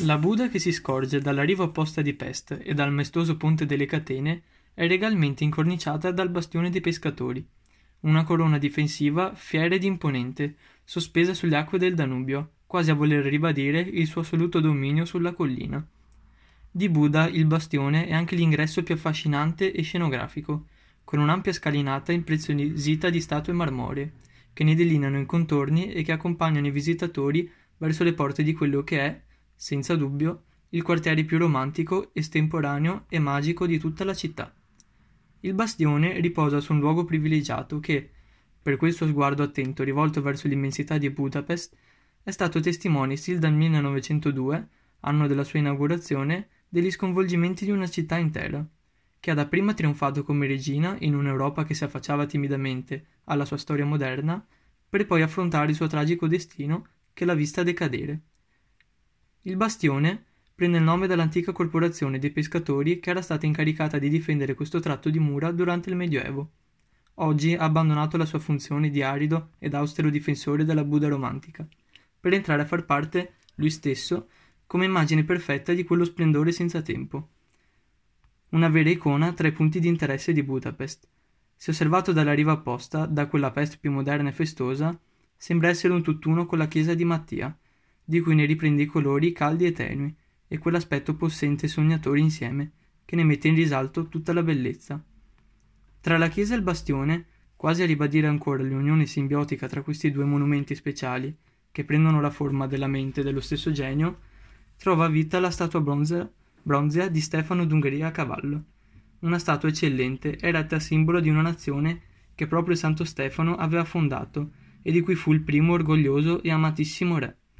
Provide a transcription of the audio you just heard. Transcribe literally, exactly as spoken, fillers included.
La Buda che si scorge dalla riva opposta di Pest e dal maestoso ponte delle Catene è regalmente incorniciata dal bastione dei pescatori, una corona difensiva fiera ed imponente, sospesa sulle acque del Danubio, quasi a voler ribadire il suo assoluto dominio sulla collina. Di Buda il bastione è anche l'ingresso più affascinante e scenografico, con un'ampia scalinata impreziosita di statue marmoree, che ne delineano i contorni e che accompagnano i visitatori verso le porte di quello che è, senza dubbio, il quartiere più romantico, estemporaneo e magico di tutta la città. Il bastione riposa su un luogo privilegiato che, per quel suo sguardo attento rivolto verso l'immensità di Budapest, è stato testimone sin dal millenovecentodue, anno della sua inaugurazione, degli sconvolgimenti di una città intera, che ha dapprima trionfato come regina in un'Europa che si affacciava timidamente alla sua storia moderna, per poi affrontare il suo tragico destino che l'ha vista decadere. Il bastione prende il nome dall'antica corporazione dei pescatori che era stata incaricata di difendere questo tratto di mura durante il Medioevo. Oggi ha abbandonato la sua funzione di arido ed austero difensore della Buda romantica, per entrare a far parte, lui stesso, come immagine perfetta di quello splendore senza tempo. Una vera icona tra i punti di interesse di Budapest. Se osservato dalla riva opposta, da quella Pest più moderna e festosa, sembra essere un tutt'uno con la chiesa di Mattia, di cui ne riprende i colori caldi e tenui, e quell'aspetto possente e sognatore insieme, che ne mette in risalto tutta la bellezza. Tra la chiesa e il bastione, quasi a ribadire ancora l'unione simbiotica tra questi due monumenti speciali, che prendono la forma della mente dello stesso genio, trova vita la statua bronzea, bronzea di Stefano d'Ungheria a cavallo, una statua eccellente eretta simbolo di una nazione che proprio Santo Stefano aveva fondato e di cui fu il primo orgoglioso e amatissimo re.